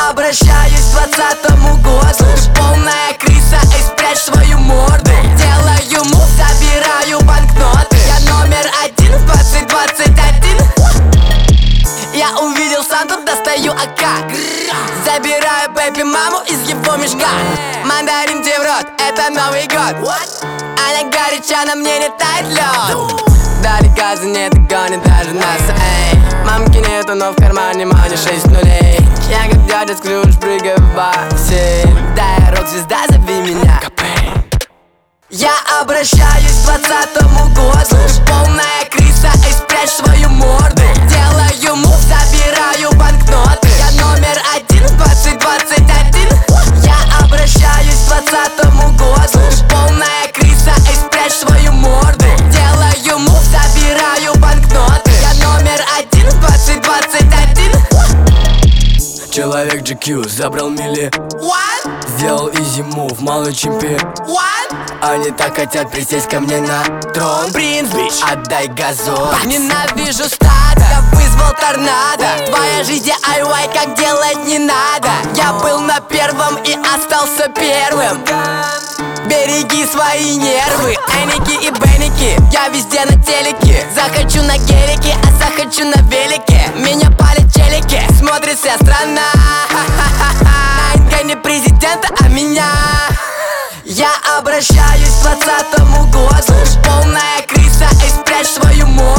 обращаюсь к 20-му году. Ты полная крыса, и спрячь свою морду. Делаю мув, собираю банкноты. Я номер один в 2021. Я увидел Санту, достаю АК. Забираю бэби маму из его мешка. Мандаринки в рот, это Новый год. Она горяча, на мне не тает лед. Далеко за ней догонит даже нас, эй. Мамки нету, но в кармане мани 6 нулей. Я как дядя Скрудж, прыгаю в бассейн. Да, я рок-звезда, зови меня Копейн. Я обращаюсь к 20-му году. Ты полная крыса, и спрячь свою морду. Делаю мув, собираю банкноты. Я номер один в 2021. Я обращаюсь к 20-му году. Ты полная крыса, и спрячь свою морду. Делаю мув, собираю банкноты. Я номер один в 2021. Человек GQ забрал мили. Сделал easy move, малый чемпион. Они так хотят присесть ко мне на трон. Принц, бич, отдай газон. ненавижу стадо, я вызвал торнадо. Твоя жизнь DIY, как делать не надо. Я был на первом и остался первым. Береги свои нервы, Эники и Бенники. Я везде на телеке. Захочу на гелике, а захочу на велике. Меня палят челики, смотрит вся страна. Наинка не президента, а меня. Я обращаюсь к 20-му году. Ты полная крыса, и спрячь свою морду.